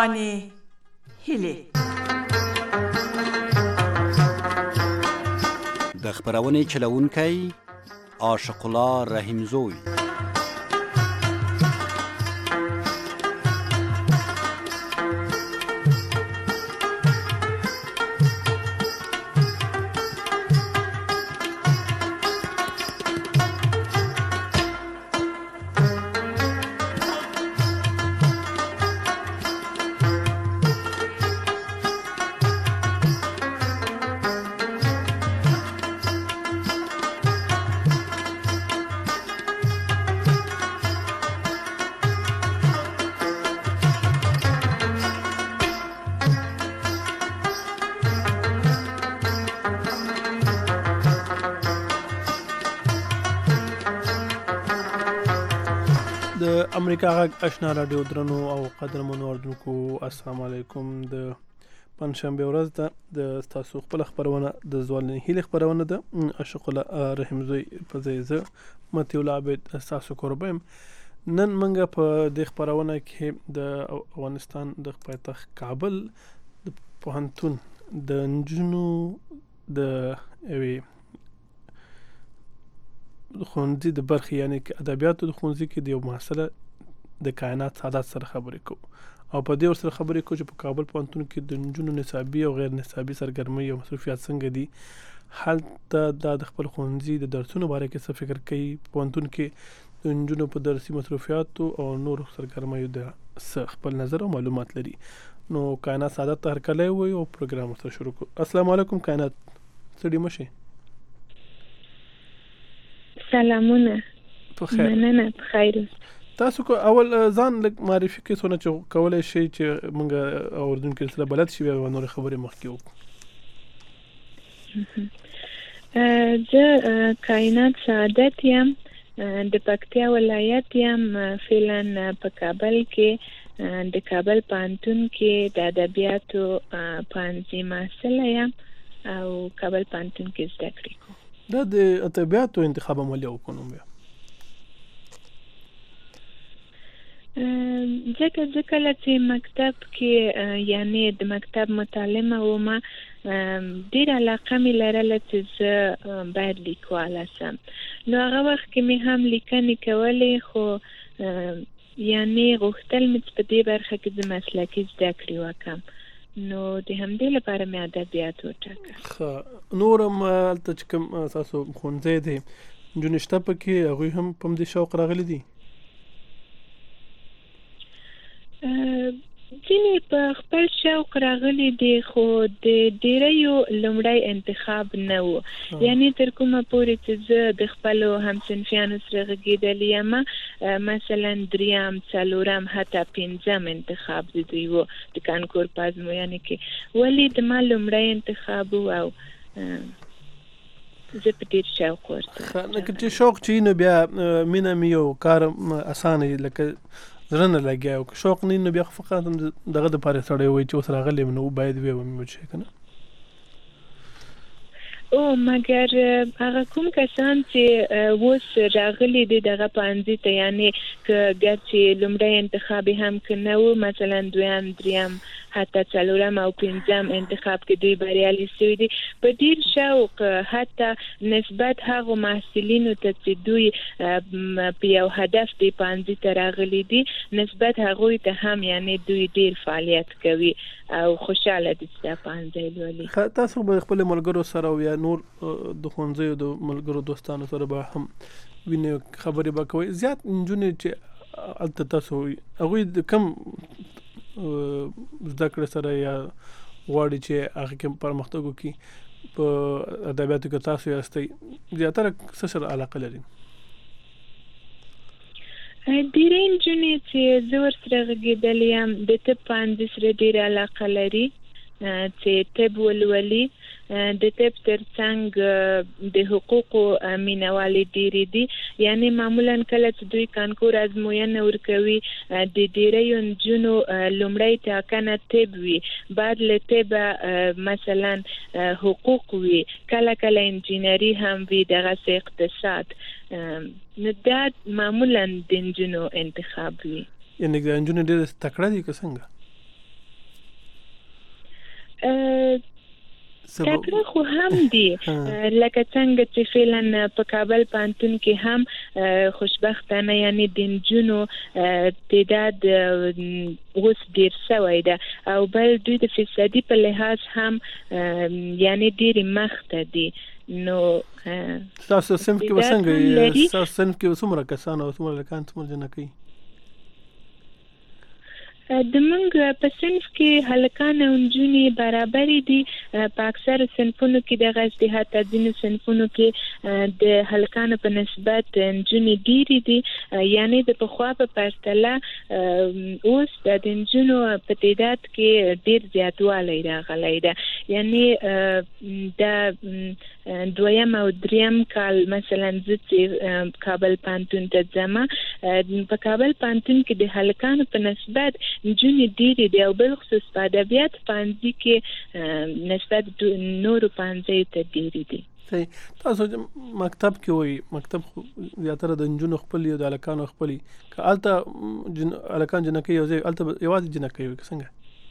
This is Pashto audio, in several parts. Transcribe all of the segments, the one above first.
خپرونې هیلې د خپرونې چلوونکی عاشق الله رحیمزوی. امریکا غږ آشنا رادیو درنو او قدرمنو اردوونکو السلام علیکم. د پنځشنبه ورځ ده د تاسو خپل خبرونه د ځوالنې هیله خبرونه ده عاشق الله رحیمزوی په ځای زه متي الله عبد تاسو قربم. نن منګه په د خبرونه کې د افغانستان د پایتخت کابل د پوهنتون د نجونو د خونځي د برخې یعنی ادبیاتو د خونځي کې د یو محصله د کائنات سعادت سره خبرې کوو او په دې سره خبرې کوو چې په کابل پوهنتون کې د نجونو نصابي او غیر نصابي سرګرمۍ او مصروفیات څنګه دي. هلته د خپل خونځي د درسونو باره کې څه فکر کوي، پوهنتون کې د نجونو په درسي مصروفیاتو او نور سرګرمیو د خپل نظر او معلومات لري. نو کائنات سعادت ته هرکلی وي او پروګرام سره شروع کوو. السلام علیکم کائنات، ستړي مشئ. سلامونه. مننه. بخیر. تاسو کو اول ځان لږ معرفي کې څونه چې کولای شي چې موږ اوردونکو سره بلد شي او نور خبرې مخکې وکړو. زه کائنات سعادت یم، د پکتیا ولایت یم، فعلا په کابل کې د کابل پوهنتون کې د ادبیاتو پوهنځي محصله یم او کابل پوهنتون کې زده کړې کوم. دا د ادبیاتو انتخاب عملی وکړم بیا ځکه کله چې مکتب کې یعنی د مکتب متعلمه ومه ډېر علاقه مې لرله چې زه باید لیکواله سم. نو هغه وخت کې مې هم لیکنې کولې، خو یعنی غوښتل مې چې په دې برخه کې د مسلکي زده کړې وکړم. نو د همدې لپاره مې ادبیات وټاکه. نور هم هلته چې کوم تاسو ښوونځی دی نجونې شته پکې، هغوی هم په همدې شوق راغلي دي؟ ځینې په خپل شوق راغلي دي، خو د ډېریو لومړی انتخاب نه و. یعنی تر کومه پورې چې زه د خپلو همصنفیانو سره غږېدلې یم، مثلا دریم، څلورم، حتی پنځم انتخاب د دوی و د کانکور په ازموینې کې، ولې د ما لومړی انتخاب و او زه په ډېر شوق ورته. لکه چې شوق چې نو بیا مینه مې یو کار اسانه لکه زړه نه لګیا او شوق نه نو بیا فقط دغه دپاره سړی وایي چې اوس راغلی یم نو باید ومې شي که نه. او مګر هغه کوم کسان چې اوس راغلي دي دغه پوهنځي ته، یعنی که ګر چې لومړی انتخاب هم که نه و، مثلا دویم، دریم، حتی څلورم او پنځم انتخاب کې دوی بریالي شوي دي، په ډېر شوق حتی نسبت هغو محصلینو ته چې دوی په یو هدف دې پوهنځي ته راغلي دي نسبت هغوی ته هم یعنی دوی ډېر فعالیت کوي او خوشحاله دي چې دا پوهنځی لولي. تاسو به خپل ملګرو سره او یا نور د ښوونځیو د ملګرو دوستانو سره به هم وینې خبرې به کوئ. زیات نجونې چې هلته تاسو هغوی د کم زده کړې سره یا غواړي چې هغه کې پرمختګ وکړي په ادبیاتو کې تاسو یاستئ، زیاتره څه سره علاقه لري؟ ډېرې نجونې چې زه ورسره غږېدلې یم د طب پوهنځي سره ډېره علاقه لري چې طب ولولي. د طب ترڅنګ د حقوقو مینوالې ډېرې دي، یعنی معمولا کله چې دوی کانکور ازموینه ورکوي د ډېریو نجونو لومړی ټاکنه طب وي، بعد له طبه مثلا حقوق وي، کله کله انجینري هم وي، دغسې اقتصاد. نو دا معمولا د نجونو انتخاب وي. یعنی د نجونو ډېرې تکړه دي که څنګه؟ تکړه خو هم دي لکه څنګه چې فعلا په کابل پوهنتون کې هم خوشبختانه یعنی د نجونو تعداد اوس ډیر شوی ده او بل دوی د فیصدي په لحاظ هم یعنی ډیر مخته دي. نو تاسو صنف کې وسنګ تاسو صنف کې څومره کسان او څومره لکان څومره جنکې؟ د موږ په صنف کې هلکان او نجونې برابر دي. په اکثر صنفونو کې د اجتهاد ځینو صنفونو کې د هلکانو په نسبت نجونې ډېرې دي، یعنی د پخوا په پرتله اوس د نجونو په تعداد کې ډېر زیاتوالی راغلی ده. یعنی د دویم او دریم کال مثلا زه چې کابل پوهنتون ته ځم، په کابل پوهنتون کې د هلکانو په نسبت نجونې ډېرې دي او بالخصوص په ادبیات پوهنځي کې نسبت نورو پوهنځیو ته ډېرې دي. تاسو مکتب کې وایي مکتب زیاتره د نجونو خپلې او د هلکانو خپلې، که هلته هلکان جنکۍ یو ځای هلته یوازې جنکۍ وي که څنګه؟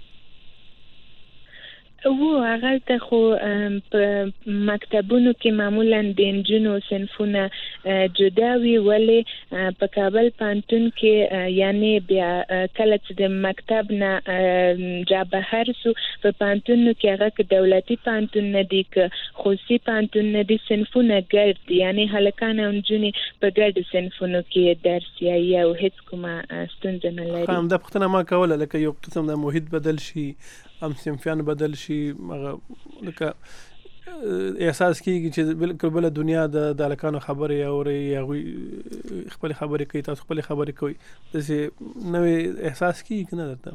هغه ته خو په مکتبونو کې معمولا د نجونو صنفونه جدا وي، ولې په کابل پوهنتون کې یعنی بیا کله چې د مکتب نه را بهر سو په پوهنتونو کې هغه که دولتي پوهنتون نه دي که خصوصي پوهنتون نه دي صنفونه ګډ دي، یعنی هلکان او نجونې په ګډو صنفونو کې درس یایي او هیڅ کومه ستونزه نه لري. همدا پوښتنه ما کوله لکه یو قسم د محیط بدل شي هم صنفیان بدل شي، لکه احساس کیږي چې بالکل بل دنیا د هلکانو خبرې اوري، هغوی خپل خبرې کوي، تاسو خپل خبرې کوي، داسې نوې احساس کیږي که نه درته؟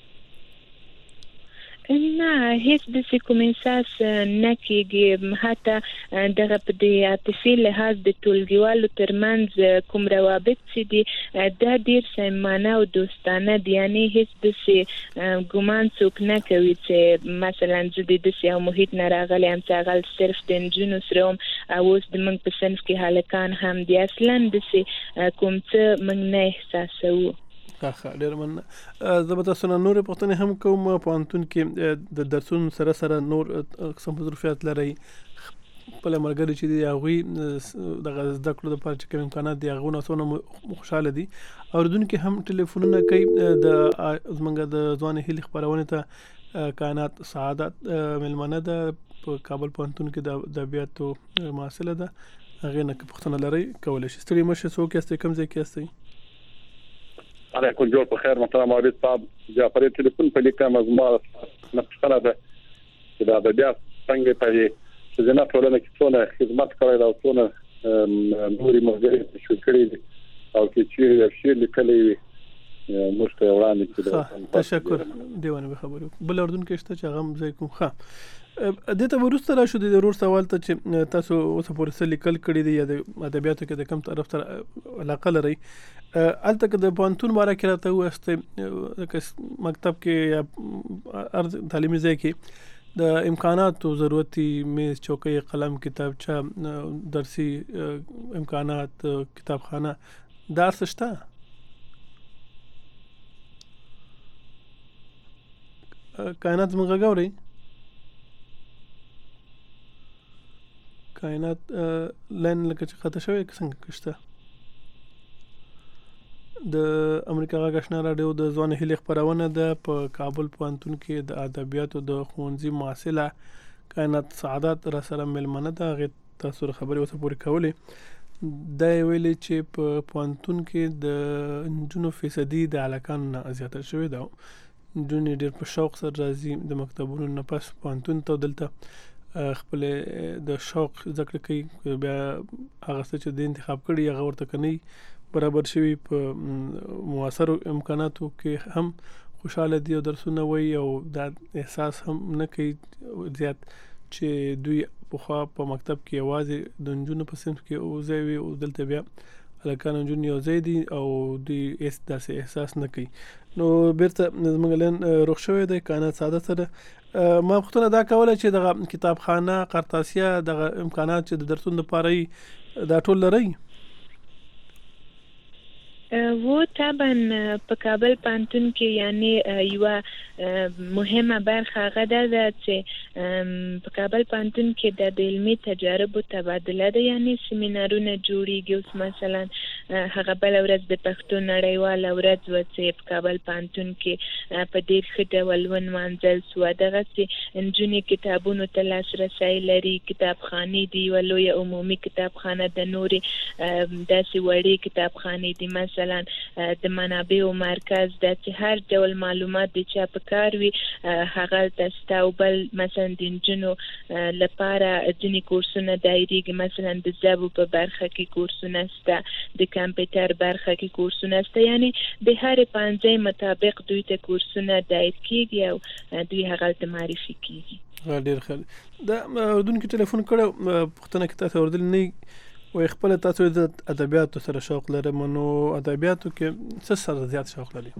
نه، هیڅ داسې کوم احساس نه کېږي. حتی دغه په د عاطفي لحاظ د ټولګیوالو ترمنځ کوم روابط چې دي دا ډېر صمیمانه او دوستانه دي، یعنی هیڅ داسې ګمان څوک نه کوي چې مثلا زه د داسې یو محیط نه راغلی یم چې هغه صرف د نجونو سره وم او اوس زموږ په صنف کې هلکان هم دي. اصلا داسې کوم څه موږ نه احساسوو. ډېر مننه. زه به تاسو نه نورې پوښتنې هم کوم. پوهنتون کې د درسونو سره سره نور قسم مصروفیات لرئ، خپل ملګري چې دي هغوی دغه زده کړو لپاره چې کوم امکانات دي هغونه څونه خوشحاله دي. اورېدونکي هم ټلیفونونه کوي. زموږ د ځوانې هیلې خپرونې ته کائنات سعادت مېلمانه ده، په کابل پوهنتون کې د ادبیاتو محصله ده. هغې نه که پوښتنه لرئ کولی شئ. ستړي مه شئ. څوک یاستئ؟ کوم ځای کې یاستئ؟ علیکم جوړ په خیر محترم عابد صاحب. جعفری ټلیفون په لیکم از ما نقصانه ده چې د ادبیات څنګه په ځینې ټولنه کې څونه خدمت کړی او څونه نوري ملګري شو کړی او چې شعر لیکلی وي موږ ته وړاندې کړو. تشکر. دیوانه به خبرو بل اردن کې شته چې هغه ځای کوم ښه دته ورسته را شو د ضرور سوال ته چې تاسو اوس پورې څه لیکل کړی دی یا د ادبیاتو کې د کوم طرف سره علاقه لرئ؟ الته کې د پوهنتون باره کې راته وایاست مکتب کې یا هر تعلیمي ځای کې د امکاناتو ضرورتي میز، چوکۍ، قلم، کتابچه، درسي امکانات، کتابخانه دا څه شته؟ کائنات زموږ غږ اورئ؟ کائنات لاین لکه چې خطا شوی که څنګه شته؟ د امریکا غږ آشنا راډیو د ځوانې هیلې خپرونه ده. په کابل پوهنتون کې د ادبیاتو د ښوونځي محصله کائنات سعادت را سره مېلمانه ده. هغې تاسو خبرې ورته پورې کولې. دا یې ویلې چې په پوهنتون کې د نجونو فیصدي د هلکانو نه زیاته شوې ده. نجونې ډېر په شوق سره راځي د مکتبونو نه پس پوهنتون ته، دلته خپل د شوق ذکر کوي. بیا هغه څه چې د انتخاب کړي هغه ورته کني برابر شوي په معاصرو امکاناتو کې هم خوشحاله دي او درسونه وایي او دا احساس هم نه کوي زیات چې دوی پخوا په مکتب کې یوازې د نجونو په صنف کې ځای وي او دلته بیا هلکان او نجونې یو ځای دي او دوی داسې احساس نه کوي. نو بیرته زموږ لین رخ شوی دی کائنات سعادت سره. ما پوښتنه دا کوله چې دغه کتابخانه، قرطاسیه، دغه امکانات چې د درسونو لپاره دا ټول لرئ؟ و طبعا په کابل پوهنتون کې یعنی یوه مهمه برخه هغه ده چې په کابل پوهنتون کې د علمي تجاربو تبادله ده، یعنی سیمینارونه جوړیږي. اوس مثلا هغه بل ورځ د پښتو نړیواله ورځ و چې په کابل پوهنتون کې په ډیر ښه ډول ونمانځل سوه. دغسې نجونې کتابونو ته لاسرسی لري، کتابخانې دي، یوه لویه عمومي کتابخانه د نورې داسې وړې کتابخانې دي، مثلا د منابعو مرکز د چې هر ډول معلومات د چا په کار وي هغه تاسو او بل مثلا د نجونو لپاره ځینې کورسونه دایریږي، مثلا د ژبو په برخه کې کورسونه شته، د کمپیوټر برخه کې کورسونه شته، یعنی د هر پانځه مطابق دوی ته کورسونه دایر کیږي او دوی هغه ته معرفي کیږي. ډیر ښه. دا اردن کې ټلیفون کړو پښتنه کې تاسو اوردل نه و خپل تاسو د ادبیاتو سره شوق لرم، نو ادبیاتو کې څه سره زیات شوق لري؟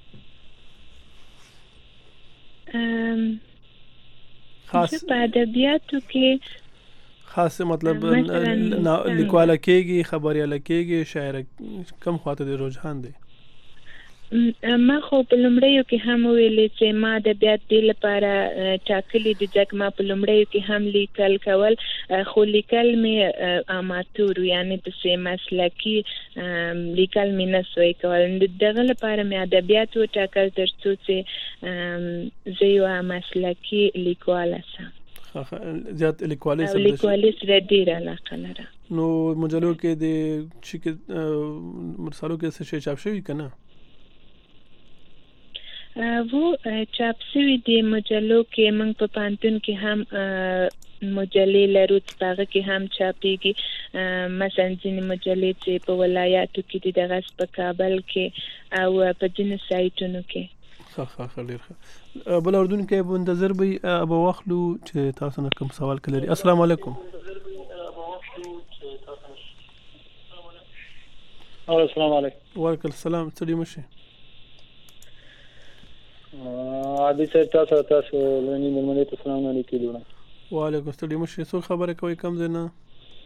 خاص په ادبیاتو کې خاص مطلب لیکواله کېږي، خبریاله کېږي، شاعر کم خواته د رجحان دی؟ ما خو په لومړیو کې هم ویلې چې ما ادبیات دې لپاره ټاکلي دي ځکه ما په لومړیو کې هم لیکل کول، خو لیکل مې اماتور یعنی داسې مسلکي لیکل مې نه سوی کول. دغه لپاره مې ادبیات وټاکل تر څو چې زه یوه مسلکي لیکواله سم. زیات لیکوالۍ سره ډېره علاقه لرم. نو مجلو کې د مرسالو کې څه شی چاپ شوي که نه؟ वो چاپ شوي دي مجلو کې. موږ په پوهنتون کې هم مجلې لرو چې په هغه کې هم چاپېږي، مثلا ځینې مجلې چې په ولایاتو کې دي، دغسې په کابل کې او په ځینو سایټونو کې. ښه ډېر ښه. بل اردن کې منتظر به واخلو چې تاسو نه کوم سوال کې لري. السلام علیکم. السلام علیکم. وعلیکم السلام. ستړي مه شئ. عادي صاحب تاسو لونی مېلمنې ته سلام علیکم لونه. وعلیکم ستړي مه شئ. څوک خبرې کوئ کوم ځای نه؟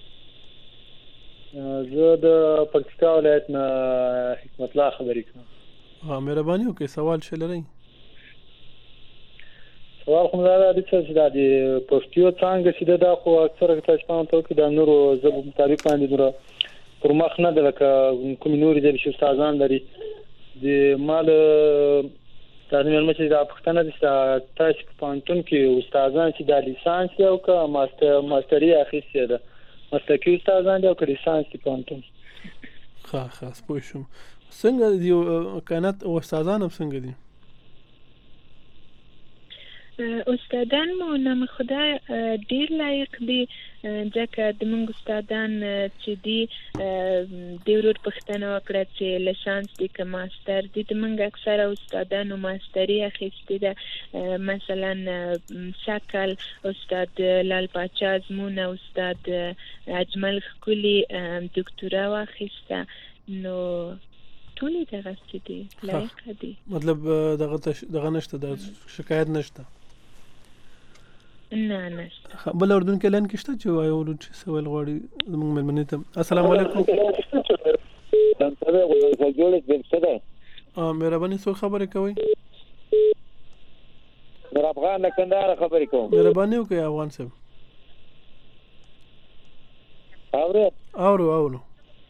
زه د پکتیکا ولایت نه حکمت الله خبرې کوم. مهرباني وکړئ سوال شی لرئ؟ سوال خو دا دی چې دا د پښتو څانګه چې دا خو اکثره تاسو په تاسو کې د نورو ژبو مطابق باندې نور پر مخ نه ده لکه کوم نورې ژبې چې استادان لري. د مال تاسو مېلمه چې دا پښتنه د تاسو په پوهنتون کې استادان چې د لیسانس او که ماستري اخیستې ده، مسلکي استادان دي او که لیسانس دي پوهنتون؟ ښه پوه شوم. څنګه دي کائنات او استادان هم څنګه دي؟ استادان مو نام خدای ډیر لایق دي، ځکه زموږ استادان چې دي د ورور پوښتنه وکړه چې لیسانس دي که ماستر دي. زموږ اکثره استادانو ماستري اخیستې ده، مثلا سکل استاد لال پاچا ازمون، استاد اجمل ښکلي دکتورا واخیسته. نو ټولې دغسې دي، لایقه دي. مطلب دغه نشته، د شکایت نشته؟ نه نشته. بل اردن کې لین کې شته چې وایو چې سوال غواړي زموږ مېلمنې ته؟ السلام علیکم. مهرباني څوک خبرې کوئ؟ نور افغان له کندهار خبرې کوم. مهرباني وکړئ افغان صاحب. اورو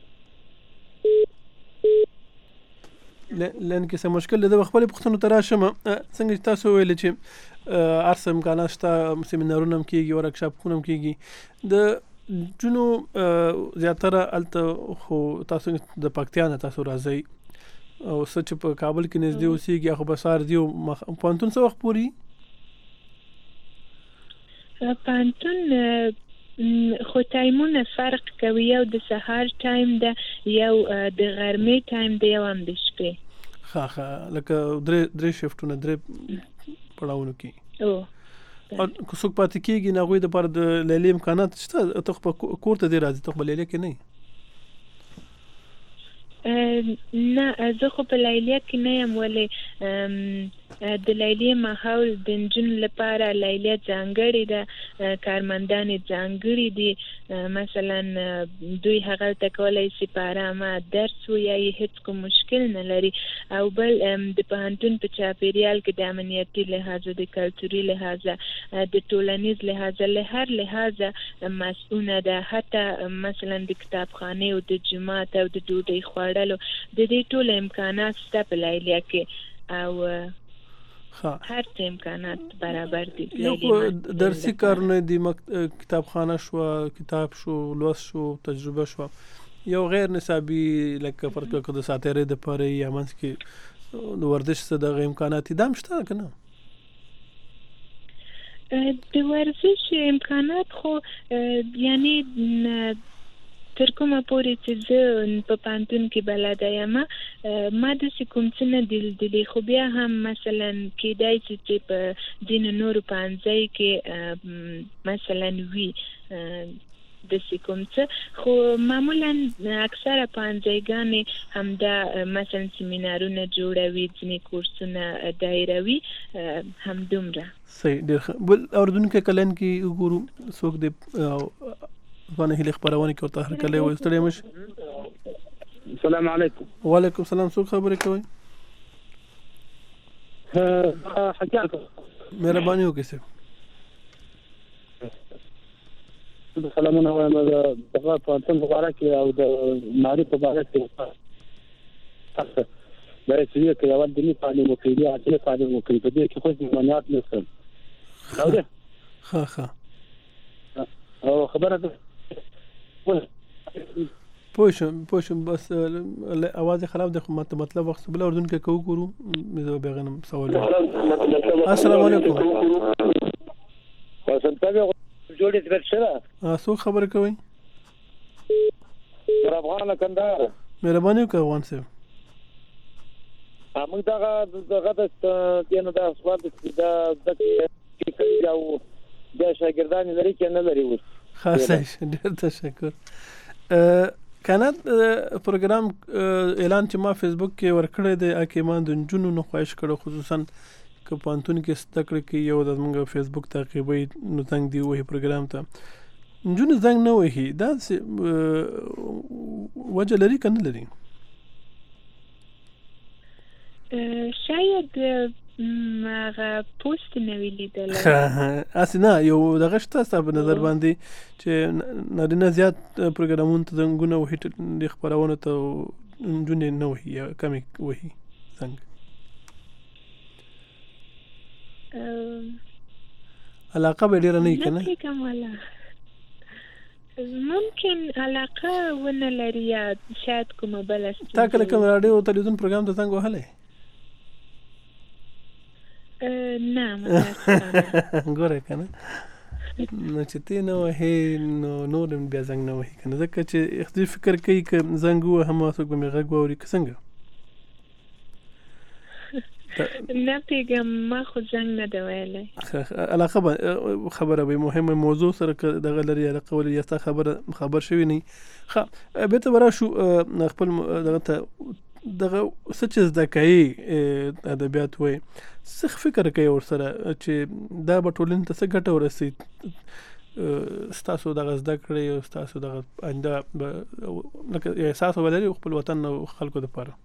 لین کې څه مشکل دی. د خپلې پوښتنو ته راشم. څنګه چې تاسو ویلې چې هر څه امکانات شته، سیمینارونه هم کېږي، ورکشاپونه هم کېږي. د جنو زیاتره هلته خو تاسو د پکتیا نه تاسو راځئ او څه چې په کابل کې نږدې اوسېږي خو به سهار ځي. پوهنتون څه وخت پورې؟ پوهنتون خو ټایمونه فرق کوي، یو د سهار ټایم ده، یو د غرمې ټایم ده، یو هم د شپې. ښه لکه درې شفټونه، درې پړاوونو کې. او که څوک پاتې کېږي نه هغوی دپاره د لیلې امکانات شته؟ ته خو په کور ته دې راځي، ته خو په لیلیه کې نه یې؟ نه زه خو په لیلیه کې نه یم، ولې د لیلیې ماحول د نجونو لپاره لیلیه ځانګړې ده، کارمندان ځانګړي دي، مثلا دوی هغه ته کولی شي په ارامه درس ووایي، هیڅ کوم مشکل نه لري. او بل د پوهنتون په چاپیریال کې د امنیتي لحاظه، د کلتوري لحاظه، د ټولنیز لحاظه، له هر لحاظه مسؤونه ده. حتی مثلا د کتابخانې او د جومات او د ډوډۍ خوړلو د دې ټول امکانات شته په لیلیه کې، او هر څه امکانات برابر دي. یو درسي کارونه دي، کتابخانه شو، کتاب شو، لوست شو، تجربه شو، یو غیر نصابي لکه فرض کړه د ساتیرې د پاره یا منځ کې د ورزش څخه د امکانات دام شته کنه؟ د ورزش امکانات خو یعنی تر کومه پورې چې زه په پوهنتون کې بلده یم ما داسې کوم څه نه دي لیدلي، خو بیا هم مثلا کیدای شي چې په ځینو نورو پوهنځیو کې مثلا وي داسې کوم څه، خو معمولا اکثره پوهنځیګانې همدا مثلا سیمینارونه جوړوي، ځینې کورسونه دایروي، همدومره. صحیح، ډېر ښه. بل اردوونکي کلن کې وګورو څوک د افغان هیله خبرونه کې ورته هر کله وي. ستړي مش. السلام علیکم. وعلیکم السلام. څوک خبرې کوي؟ حجاج. مهرباني وکړئ صاحب. سلامونه وایم د پوهنتون په اړه کې او د معرفت په اړه کې. دا چې یو یو دني تعلیم وکړي، اته تعلیم وکړي، په دې کې خو ممانعت نشته. او ده ها او خبره ده پوښم بس اواز خراب ده، خو مطلب وخت بل اردن کې کو ګورو مې به غنم سوال. السلام علیکم. وسلام جوړې درته شته. څو خبرې کوي؟ تر افغان کندهار. مهرباني وکړئ افغان صاحب. موږ دغه د دینه د اسواد د کې او د شاګردانو لري کې نه لري. اوس خاصه ډېر تشکر. کانت پروګرام اعلان چې ما فیسبوک کې ورکړی دی اکیمان د نجونو نه خواهش کړو، خصوصا که پوهنتون کې زده کړې کې یو د موږ فیسبوک تعقیبوي نو زنګ دی وهي پروګرام ته نجونو زنګ نه وهي، دا وجه لري که نه لري؟ شاید هغه پوسټ نه وی لیدلی. اسې نه یو دغه شته ستا په نظر باندې چې نارینه زیات پروګرامونو ته زنګونه وهي، د خپرونو ته نجونې نه وهي یا کمې وهي زنګ؟ علاقه به ډېره نه وي که نه؟ ممکن علاقه ونه لري یا شاید کومه بله ستونزه. تا کله کوم راډیو او تلویزیون پروګرام ته زنګ وهلی؟ نه متاسفانه. ګوره که نه نو چې تی نه وهې نو نور هم بیا زنګ نه وهي که نه، ځکه چې دوی فکر کوي که زنګ ووهم څوک به مې غږ واوري که څنګه. نه پیږم، ما خو زنګ نه دی ویلی. علاقه خبره به مهمه موضوع سره که دغه لري علاقه ولري یا ستا خبر شوي نه وي. ښه بېرته به راشو خپل دغه ته، دغه څه چې زده کوي ادبیات وایي، څه فکر کوي ورسره چې دا به ټولنې ته څه ګټه ورسوي؟ ستاسو دغه زده کړې او ستاسو دغه آینده به لکه احساس به لري خپل وطن او خلکو دپاره؟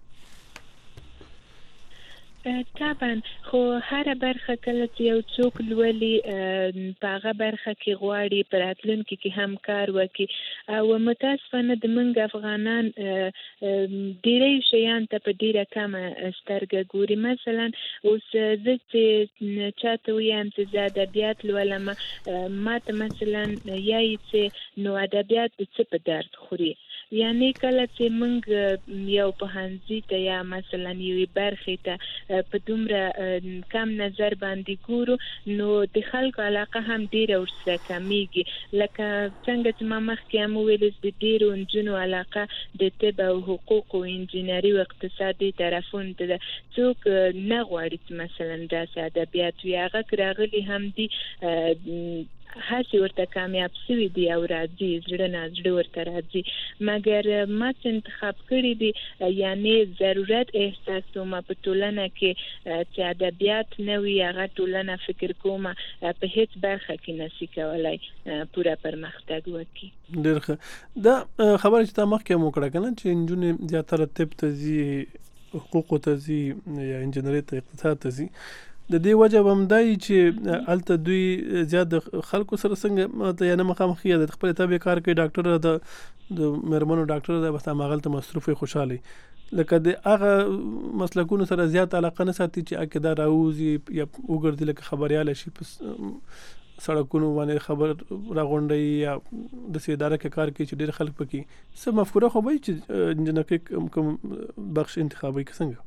طبعا، خو هره برخه کله چې یو څوک لولي په هغه برخه کې غواړي په راتلونکي کې هم کار وکړي، او متاسفانه د موږ افغانان ډېری شیان ته په ډېره کمه سترګه ګوري. مثلا اوس زه چې چاته ویم چې زه ادبیات لولم، ما ته مثلا یایي چې نو ادبیات د څه په درد خوري. یعنی کله چې موږ یو پوهنځي ته یا مثلا یوې برخې ته په دومره کم نظر باندې ګورو، نو د خلکو علاقه هم ډېره ورسره کمیږي. لکه څنګه چې ما مخکې هم وویل د ډېرو نجونو علاقه د طب او حقوق او انجینري او اقتصادي طرفونو ته ده. څوک نه غواړي چې مثلا داسې ادبیات وي. هغه که راغلي هم دي هڅې ورته کامیاب شوي دي او راځي زړه نه زړه ورته راځي مګر ما څه انتخاب کړی دي یعنی ضرورت احساسوم په ټولنه کې چې ادبیات نه وي هغه ټولنه فکر کوم په هیڅ برخه کې نشي کولای پوره پرمختګ وکړي. ډېر ښه. دا خبره چې تا مخکې مو کړه کنه چې نجونې زیاتره طب ته ځي حقوقو ته ځي یا انجینرۍ ته اقتصاد ته ځي د دې وجه هم دی چې هلته دوی زیات د خلکو سره څنګه یعنې مخامخ یا د خپل طبي کار کوي ډاکټر د مېرمنو ډاکټر دی بس هماغلته مصروف وي خوشحاله لکه د هغه مسلکونو سره زیات علاقه نه ساتي چې عقیده راوځي یا وګرځي لکه خبریاله شي په سړکونو باندې خبر راغونډوي یا داسې اداره کې کار کوي چې ډېر خلک پکې څه مفکوره خو به وي چې انجینرۍ کوم بخش انتخابوي که څنګه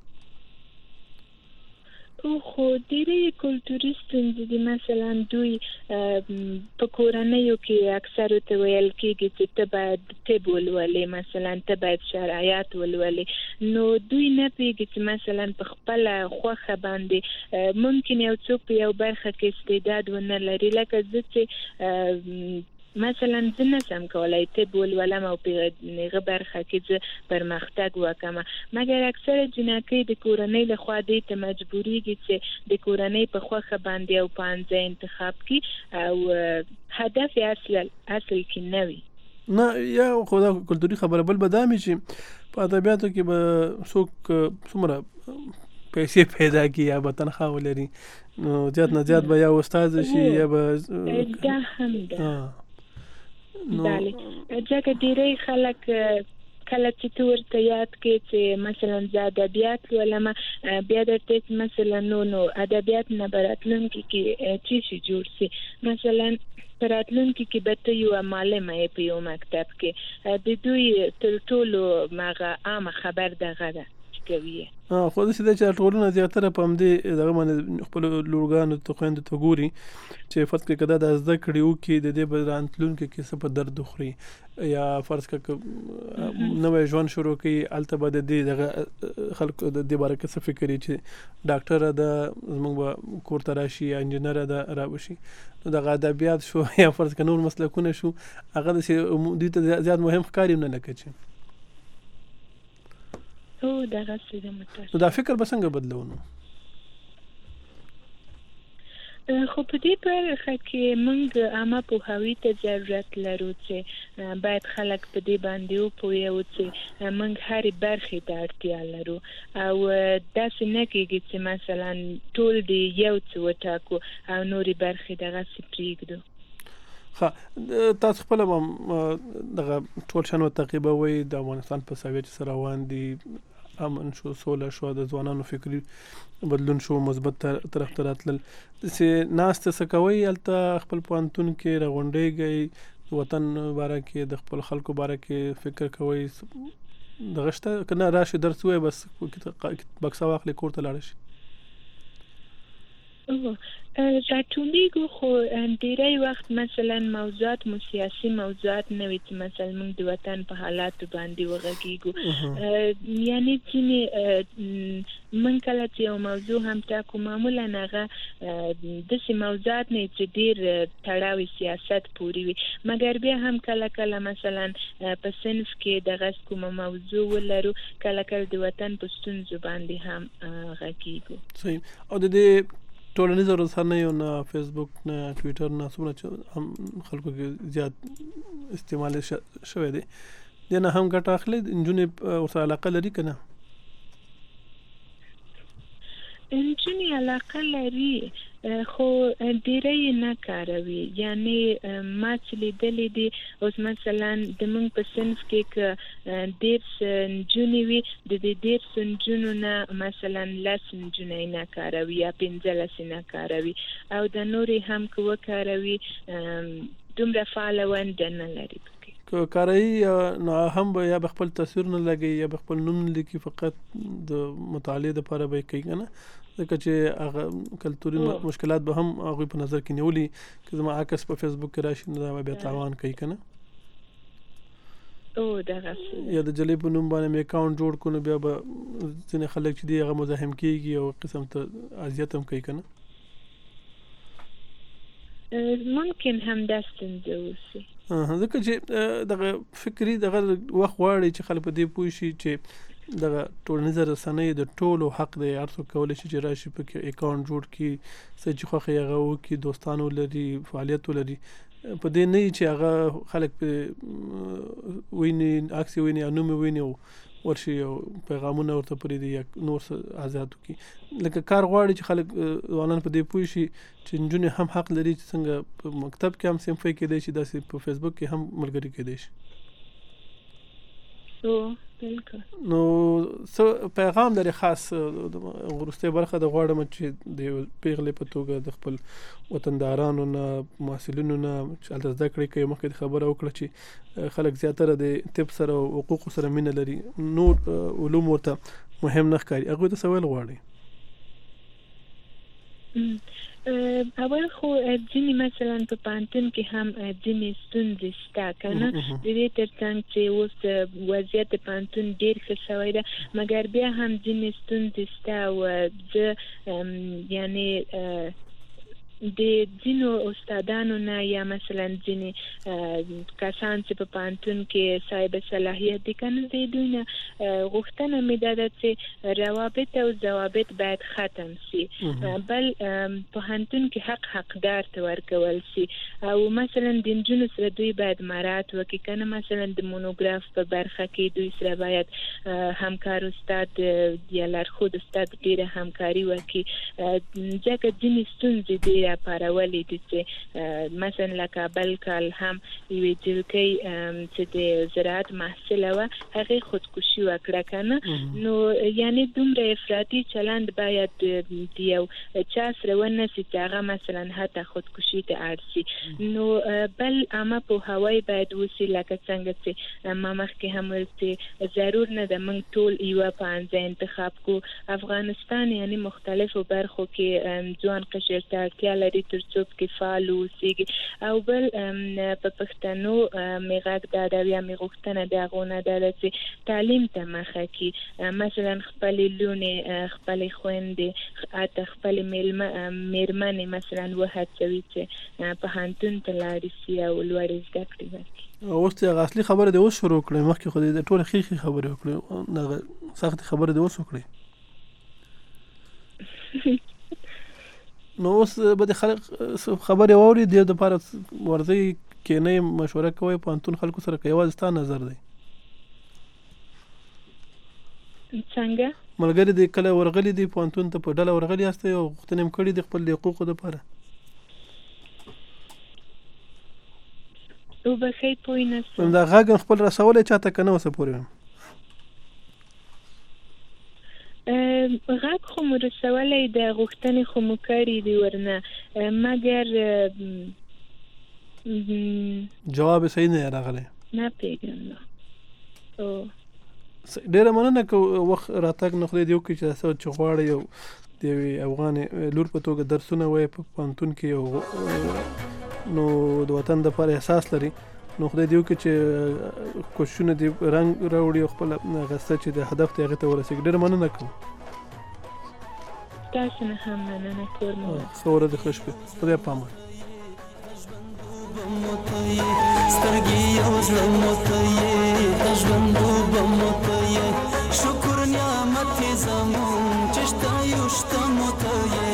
خو ډېرې کلتوري ستونزې دي مثلا دوی په کورنیو کې اکثر ته ویل کېږي چې ته باید طب ولولې مثلا ته باید شرعیات ولولې نو دوی نه پوهېږي چې مثلا په خپله خوښه باندې ممکن یو څوک په یو برخه کې استعداد ونه لري لکه زه چې مثلا زه نشم کولای طب ولولم او په هغه برخه کې زه پرمختګ وکړم مګر اکثره جنکۍ د کورنۍ لخوا دې ته مجبوریږي چې د کورنۍ په خوښه باندې او پانځه انتخاب کړي او هدف اصل کې نه وي نه یا خو دا کلتوري خبره بل به دا مې چې په ادبیاتو کې به څوک څومره پیسې پیدا کړي یا به تنخواه ولري نو زیات نه زیات به یا استاد شي یا به دا هم ده بله ځکه ډېری خلک کله چې ته ورته یاد کې چې مثلا زه ادبیات لولم بیا درته مثلا نو ادبیات نه به راتلونکي کې څه شي جوړ شي مثلا په راتلونکي کې به ته یوه معلمه یې په یو مکتب کې د دوی تر ټولو هغه عامه خبر دغه ده چې کوي خو داسې دی چې ټولنه زیاتره په همدې دغه باندې خپلو لورګانو ته خویندو ته ګوري چې فرض کړئ که دا د زده کړې وکړي د دې به راتلونکي کې څه په درد وخوري یا فرض کړه نوی ژوند شروع کړي هلته به د دې دغه خلکو د دې باره کې څه فکر وي چې ډاکټره ده زموږ به کور ته راشي یا انجینره ده رابشي نو دغه ادبیات شو یا فرض کړه نور مسلکونه شو هغه داسې دوی ته زیات مهم ښکاري نه لکه چې دغه څه متاسف نو دا فکر به څنګه بدلو نو خو په دې برخه کې موږ عامه پوهاوي ته ضرورت لرو چې باید خلک په دې باندې وپوهوي چې موږ هرې برخې ته اړتیا لرو او داسې نه کېږي چې مثلا ټول دې یو څه وټاکو او نورې برخې دغسې پرېږدو ښه تاسو خپله به دغه ټول شیان وتعقیبوئ د افغانستان په سویه چې څه روان دي امن شو سوله شو د ځوانانو فکري بدلون شو مثبت طرف ته راتلل داسې ناسته څه کوئ هلته خپل پوهنتون کې راغونډېږئ د وطن باره کې د خپل خلکو باره کې فکر کوئ دغه شته که نه راشي درس ووایي بس بکسه واخلې کور ته لاړه شي راټولیږو خو ډېری وخت مثلا موضوعات مو سیاسي موضوعات نه وي چې مثلا موږ د وطن په حالاتو باندې وغږیږو یعنی ځینې موږ کله چې یو موضوع هم ټاکو معمولا هغه داسې موضوعات نه چې ډېر تړاو سیاست پورې وي مګر بیا هم کله کله مثلا په صنف کې دغه کومه موضوع ولرو کله کله د وطن په ستونزو باندې هم غږیږو صحیح او د دې ټولنیزو رسنیو نه فیسبوک نه ټویټر نه څومره چې هم خلکو کې زیات استعمال شوی دی دې نه هم ګټه اخلي نجونې ورسره علاقه لري که نه نجونې علاقه لري خو ډېری نه کاروي یعنی ما چې لیدلې دي اوس مثلا د موږ په صنف کې که 10 نجونې وي د دې 10 نجونو نه مثلا 10 نجونې نه کاروي یا 15 نه کاروي او د نورې هم که وکاروي دومره فعاله ونډه نه لري که کاروي نو هم به یا به خپل تصویر نه لګوي یا به خپل نوم لیکي فقط د مطالعې دپاره به یې کوي که نه ځکه چې هغه کلتوري مشکلات به هم هغوی په نظر کې نیولي که زما عکس په فیسبوک کې راشي نو دا به بیا تاوان کوي که نه یا د جلۍ په نوم باندې مې اکاونټ جوړ کړو نو بیا به ځینې خلک چې دي هغه مزاحم کېږي او قسم ته اذیت هم کوي که نه ممکن هم دا ستونزه وشي. ځکه چې دغه فکري دغه وخت غواړي چې خلک په دې پوه شي چې دغه ټولنیزه رسنۍ د ټولو حق دی، هر څوک کولی شي چې راشي پکې اکاونټ جوړ کړي، څه چې خوښ یې هغه وکړي، دوستان ولري، فعالیت ولري. په دې نه چې هغه خلک په ویني عکس ویني یا نوم ویني او ورشي او پیغامونه ورته پرېږدي یا نور څه آزاد وکړي. لکه کار غواړي چې خلک ځوانان په دې پوه شي چې نجونې هم حق لري چې څنګه په مکتب کې هم صنفي کېدی شي، داسې په فیسبوک کې هم ملګري کېدی شي. بالکل. نو څه پیغام لري خاص وروستۍ برخه د غواړم چې د پیغلې په توګه د خپل وطندارانو نه، محصلینو نه چې هلته زده کړې کوي، مخکې خبره وکړه چې خلک زیاتره د طب سره او حقوقو سره مینه لري، نور علوم ورته مهم نه ښکاري، هغوی ته څه ویل غواړي؟ اول خو ځینې مثلا په پوهنتون کې هم ځینې ستونزې شته که نه، د دې تر څنګ چې اوس وضعیت د پوهنتون ډېر ښه شوی ده، مګر بیا هم ځینې ستونزې شته او زه یعنې د ځینو استادانو نه یا مثلا ځینې کسان چې په پوهنتون کې صاحب صلاحیت دي که نه، د دوی نه غوښتنه مې دا ده چې روابط او ضوابط باید ختم شي، بل پوهنتون کې حقدار ته ورکول شي، او مثلا د نجونو سره دوی باید مراعات وکړي که نه، مثلا د مونوګراف په برخه کې دوی سره باید همکار استاد یا لارښود استاد ډېره همکاري وکړي، ځکه ځینې ستونزې ډېرې پارولې دي چې مثلا لکه بل کال هم یوې جلکۍ چې د زراعت محصله وه هغې خودکشي وکړه که نه، نو یعنې دومره افراطي چلند باید د یو چا سره ونه شي چې هغه مثلا حتی خودکشي ته اړ شي. نو بل عامه پوهاوی باید وشي، لکه څنګه چې ما مخکې هم ویل چې ضرور نه ده موږ ټول یوه پوهنځی انتخاب کړو. افغانستان یعنې مختلفو برخو کې ځوان قشر ته اړتیا لري تر څو پکې فعال واوسېږي، او بل په پښتنو مې غږ دا ده یا مې غوښتنه د هغو نه ده چې تعلیم ته مخه کړي، مثلا خپلې لوڼې، خپلې خویندې، حتی خپلې میرمنې مثلا وهڅوي چې پوهنتون ته لاړې شي او لوړې زده کړې وکړي. اوس هغه اصلي خبره دې اوس شروع کړې، مخکې خو دې ټولې ښې خبرې وکړې، دغه سختې خبرې دې اوس وکړې. نو اوس به د خلک خبرې واوري، د دې دپاره ورځئ کښېنئ مشوره کوئ پوهنتون خلکو سره، که یوازې ستا نظر دی؟ څنګه ملګري دې کله ورغلي دي پوهنتون ته، په ډله ورغلي یاستئ او غوښتنې هم کړي دي خپل د حقوقو دپاره؟ وبښئ پوه نه شوم. دا غږ خپل رسولی چاته که نه اوسه پورې؟ غږ خو مو رسولی د غوښتنې خو مو کړي دي ورنه، مګر جواب یې صحیح نه راغلی. نه پوهېږم. ډېره مننه که وخت راتګ نه خدای دې وکړي چې څه چې غواړئ او د یوې افغانې لور په توګه درسونه وایي په پوهنتون کې، نو د وطن دپاره احساس لري، نو خدای دې وکړي چې کوششونه دې رنګ راوړي او خپله غسته چې د هدف ته هغې ته ورسېږي. ډېره مننه کوم. تاسو نه هم مننه. کور مو ښه ورځ ښه شپې. خدای په امان. سترګې یو زړه موته یې د ژوند اوبه موته یې شکر نعمت یې زموږ چې شته یو شته موته یې